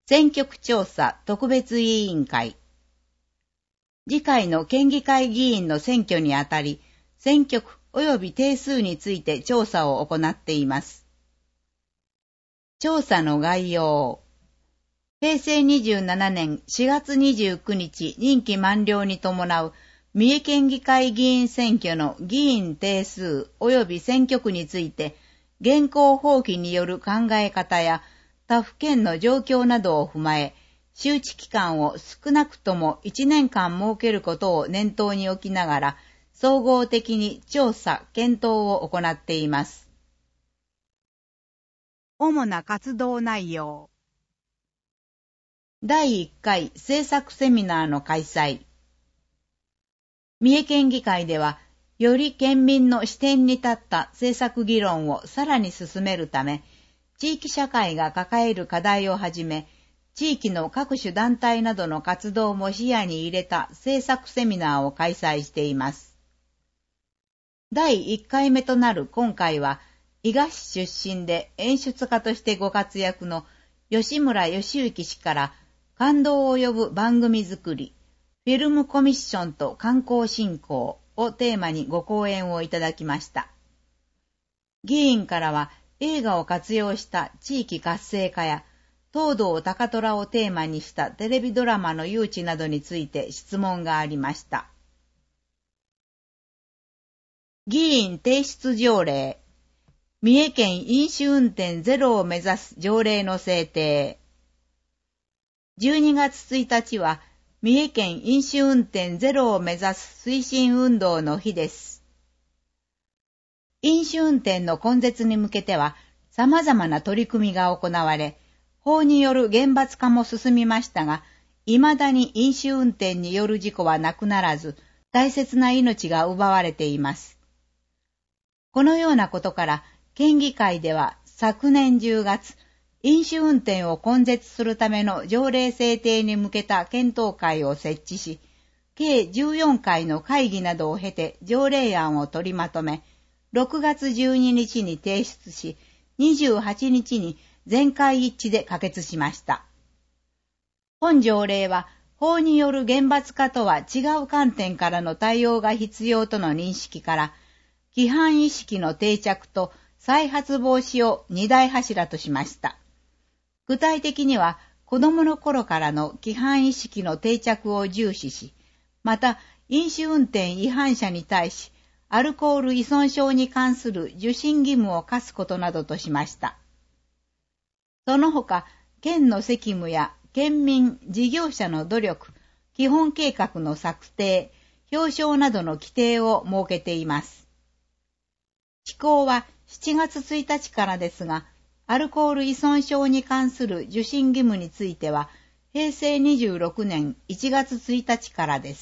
選挙区調査特別委員会。次回の県議会議員の選挙にあたり、選挙区及び定数について調査を行っています。調査の概要。平成27年4月29日任期満了に伴う三重県議会議員選挙の議員定数及び選挙区について、現行法規による考え方や他府県の状況などを踏まえ、周知期間を少なくとも1年間設けることを念頭に置きながら、総合的に調査・検討を行っています。主な活動内容。第1回政策セミナーの開催。三重県議会では、より県民の視点に立った政策議論をさらに進めるため、地域社会が抱える課題をはじめ、地域の各種団体などの活動も視野に入れた政策セミナーを開催しています。第1回目となる今回は、伊賀市出身で演出家としてご活躍の吉村義行氏から感動を呼ぶ番組作り、フィルムコミッションと観光振興をテーマにご講演をいただきました。議員からは映画を活用した地域活性化や東堂高虎をテーマにしたテレビドラマの誘致などについて質問がありました。議員提出条例。三重県飲酒運転ゼロを目指す条例の制定。12月1日は三重県飲酒運転ゼロを目指す推進運動の日です。飲酒運転の根絶に向けては様々な取り組みが行われ、法による厳罰化も進みましたが、未だに飲酒運転による事故はなくならず、大切な命が奪われています。このようなことから、県議会では昨年10月、飲酒運転を根絶するための条例制定に向けた検討会を設置し、計14回の会議などを経て条例案を取りまとめ、6月12日に提出し、28日に全会一致で可決しました。本条例は、法による厳罰化とは違う観点からの対応が必要との認識から、規範意識の定着と再発防止を2大柱としました。具体的には、子供の頃からの規範意識の定着を重視し、また、飲酒運転違反者に対し、アルコール依存症に関する受診義務を課すことなどとしました。その他、県の責務や県民、事業者の努力、基本計画の策定、表彰などの規定を設けています。施行は7月1日からですが、アルコール依存症に関する受診義務については、平成26年1月1日からです。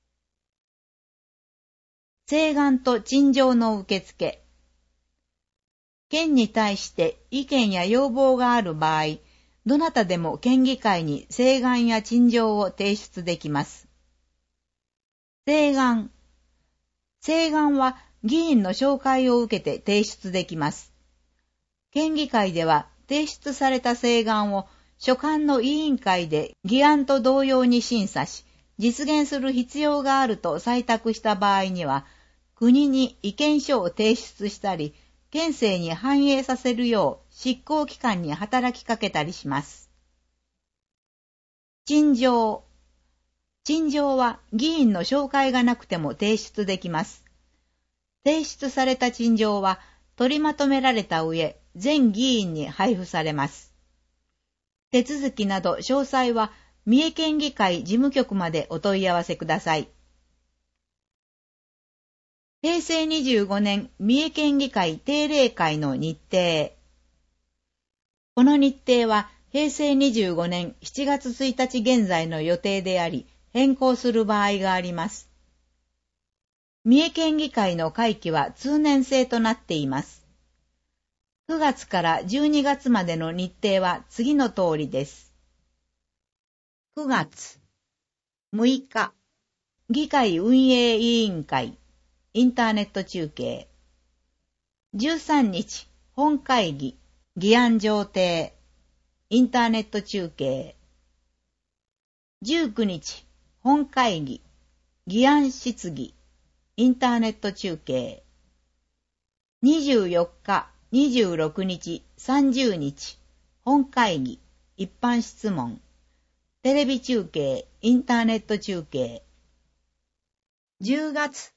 請願と陳情の受付。県に対して意見や要望がある場合、どなたでも県議会に請願や陳情を提出できます。請願。請願は議員の紹介を受けて提出できます。県議会では提出された請願を所管の委員会で議案と同様に審査し、実現する必要があると採択した場合には、国に意見書を提出したり、県政に反映させるよう執行機関に働きかけたりします。陳情。陳情は議員の紹介がなくても提出できます。提出された陳情は取りまとめられた上、全議員に配布されます。手続きなど詳細は三重県議会事務局までお問い合わせください。平成25年三重県議会定例会の日程。この日程は平成25年7月1日現在の予定であり、変更する場合があります。三重県議会の会期は通年制となっています。9月から12月までの日程は次の通りです。9月6日、議会運営委員会、インターネット中継。13日、本会議、議案上呈。 インターネット中継。19日、本会議、議案質疑、インターネット中継。24日、26日、30日、本会議、一般質問、テレビ中継、インターネット中継。10月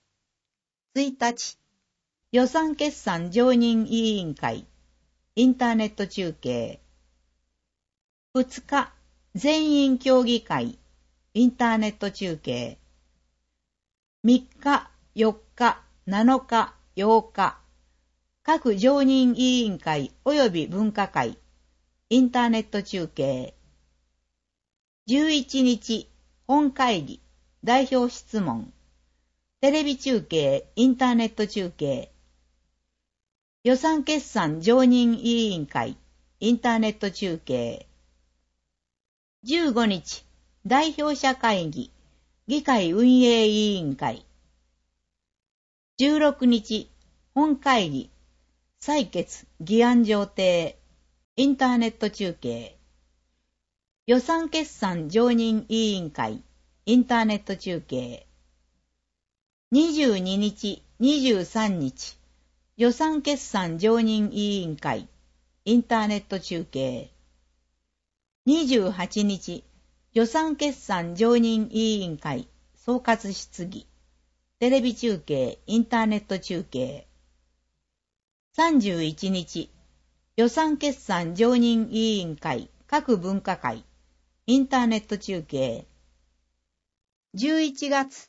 1日、予算決算常任委員会、インターネット中継。2日、全員協議会、インターネット中継。3日、4日、7日、8日、各常任委員会及び分科会、インターネット中継。11日、本会議、代表質問、テレビ中継、インターネット中継。予算決算常任委員会、インターネット中継。15日、代表者会議、議会運営委員会。16日、本会議、採決、議案上呈、インターネット中継。予算決算常任委員会、インターネット中継。22日、23日、予算決算常任委員会、インターネット中継。28日、予算決算常任委員会、総括質疑、テレビ中継、インターネット中継。31日、予算決算常任委員会、各分科会、インターネット中継。11月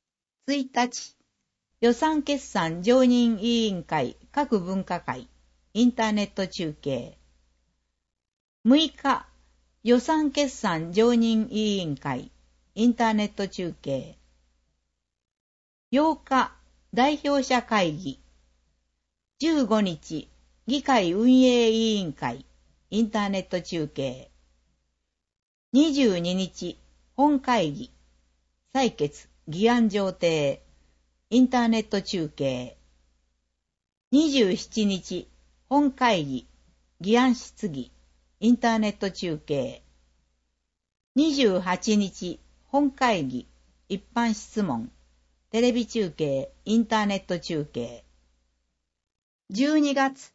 1日、予算決算常任委員会、各分科会、インターネット中継。6日、予算決算常任委員会、インターネット中継。8日、代表者会議。15日、議会運営委員会、インターネット中継。22日、本会議、採決、議案上呈、インターネット中継。27日、本会議、議案質疑、インターネット中継。28日、本会議、一般質問、テレビ中継、インターネット中継。12月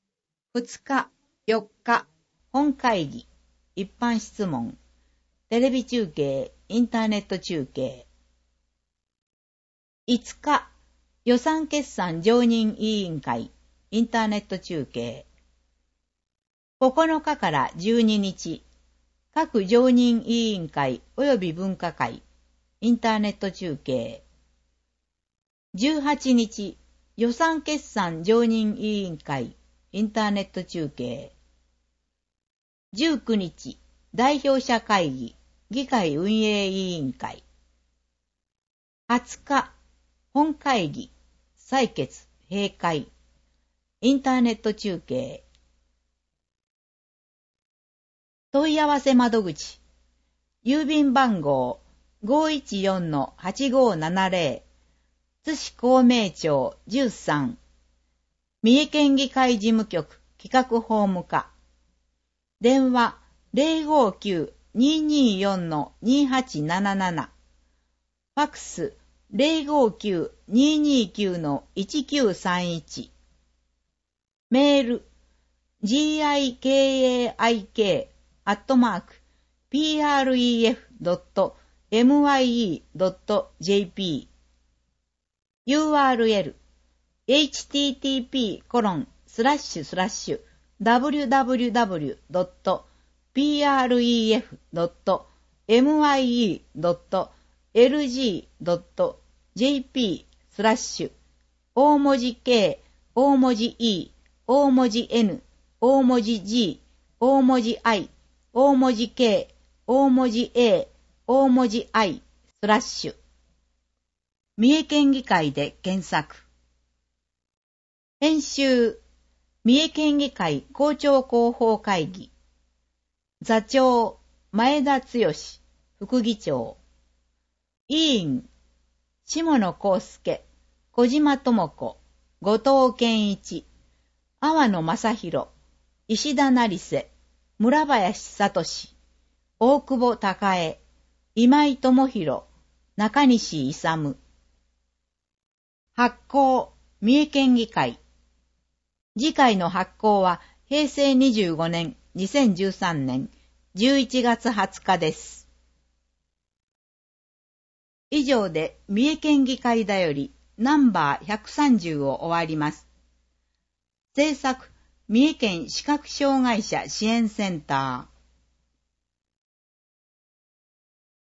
2日、4日、本会議、一般質問、テレビ中継、インターネット中継。5日、予算決算常任委員会、インターネット中継。9日から12日、各常任委員会及び分科会、インターネット中継。18日、予算決算常任委員会、インターネット中継。19日、代表者会議、議会運営委員会。20日、本会議、採決、閉会、インターネット中継。問い合わせ窓口、郵便番号 514-8570、津市公明町13、三重県議会事務局企画法務課。電話 059-224-2877。ファックス 059-229-1931。メール gikaik@pref.mye.jp。 URL http://www.pref.mye.lg.jp/ 大文字 K、大文字 E、大文字 N、大文字 G、大文字 I、大文字 K、大文字 A、大文字 I/三重県議会で検索。編集、三重県議会公聴広報会議。座長、前田剛、副議長。委員、下野康介、小島智子、後藤健一、阿波野正弘、石田成瀬、 村林聡、大久保孝恵、今井智弘、中西勇。発行、三重県議会。次回の発行は平成25年2013年11月20日です。以上で三重県議会だよりナンバー130を終わります。制作、三重県視覚障害者支援センター。